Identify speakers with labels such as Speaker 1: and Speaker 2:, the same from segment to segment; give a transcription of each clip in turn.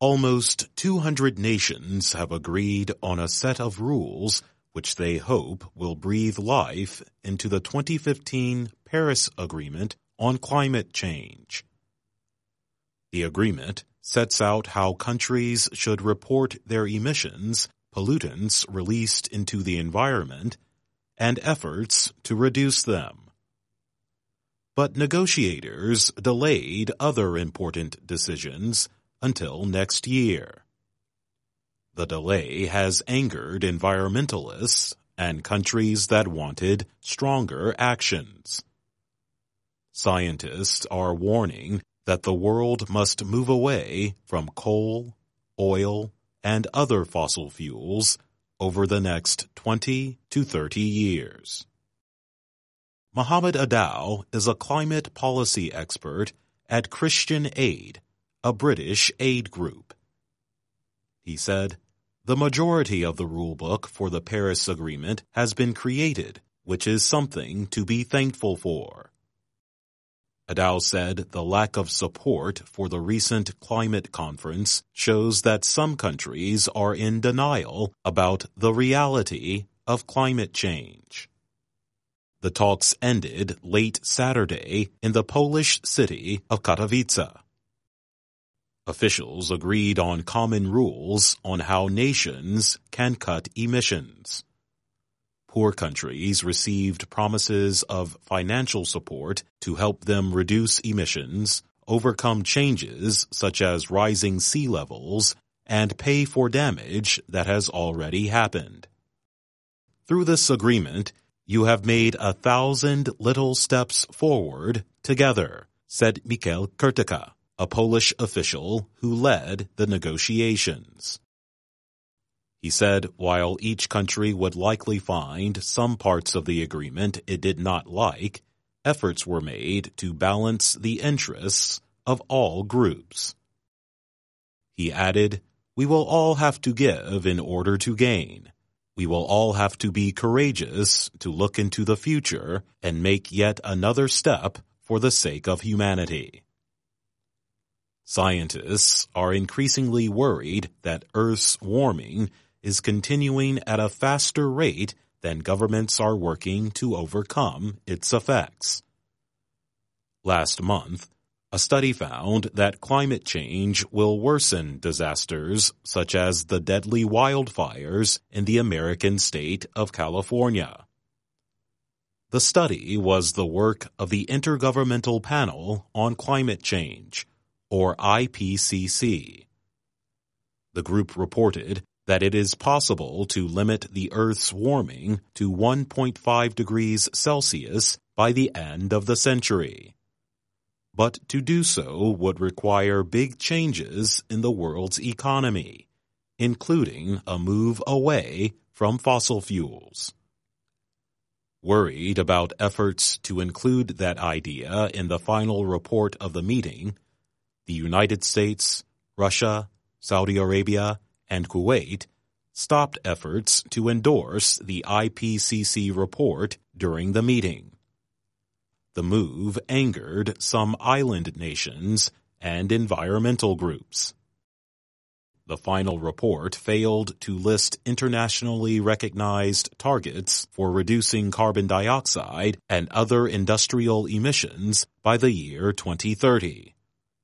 Speaker 1: Almost 200 nations have agreed on a set of rules which they hope will breathe life into the 2015 Paris Agreement on climate change. The agreement sets out how countries should report their emissions, pollutants released into the environment, and efforts to reduce them. But negotiators delayed other important decisions until next year. The delay has angered environmentalists and countries that wanted stronger actions. Scientists are warning that the world must move away from coal, oil, and other fossil fuels over the next 20 to 30 years. Mohammed Adaw is a climate policy expert at Christian Aid, a British aid group. He said, "The majority of the rulebook for the Paris Agreement has been created, which is something to be thankful for." Adaw said the lack of support for the recent climate conference shows that some countries are in denial about the reality of climate change. The talks ended late Saturday in the Polish city of Katowice. Officials agreed on common rules on how nations can cut emissions. Poor countries received promises of financial support to help them reduce emissions, overcome changes such as rising sea levels, and pay for damage that has already happened. Through this agreement, you have made 1,000 little steps forward together, said Michał Kurtyka, a Polish official who led the negotiations. He said while each country would likely find some parts of the agreement it did not like, efforts were made to balance the interests of all groups. He added, "We will all have to give in order to gain. We will all have to be courageous to look into the future and make yet another step for the sake of humanity." Scientists are increasingly worried that Earth's warming is continuing at a faster rate than governments are working to overcome its effects. Last month, a study found that climate change will worsen disasters such as the deadly wildfires in the American state of California. The study was the work of the Intergovernmental Panel on Climate Change, or IPCC. The group reported that it is possible to limit the Earth's warming to 1.5 degrees Celsius by the end of the century. But to do so would require big changes in the world's economy, including a move away from fossil fuels. Worried about efforts to include that idea in the final report of the meeting, the United States, Russia, Saudi Arabia, and Kuwait stopped efforts to endorse the IPCC report during the meeting. The move angered some island nations and environmental groups. The final report failed to list internationally recognized targets for reducing carbon dioxide and other industrial emissions by the year 2030.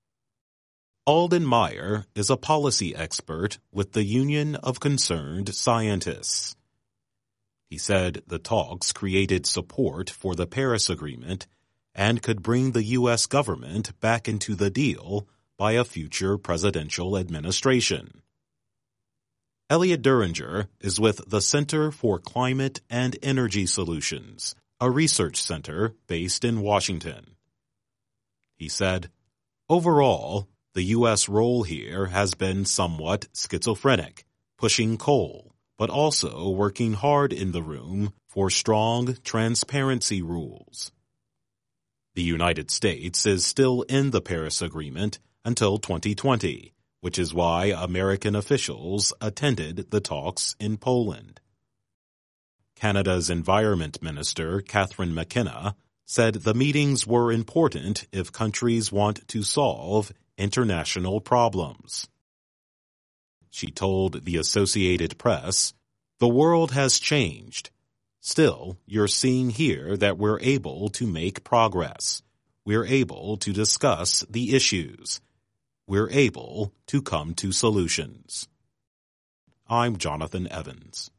Speaker 1: Alden Meyer is a policy expert with the Union of Concerned Scientists. He said the talks created support for the Paris Agreement and could bring the U.S. government back into the deal by a future presidential administration. Elliot Duringer is with the Center for Climate and Energy Solutions, a research center based in Washington. He said, "Overall, the U.S. role here has been somewhat schizophrenic, pushing coal, but also working hard in the room for strong transparency rules." The United States is still in the Paris Agreement until 2020, which is why American officials attended the talks in Poland. Canada's Environment Minister, Catherine McKenna, said the meetings were important if countries want to solve international problems. She told the Associated Press, "The world has changed. Still, you're seeing here that we're able to make progress. We're able to discuss the issues. We're able to come to solutions." I'm Jonathan Evans.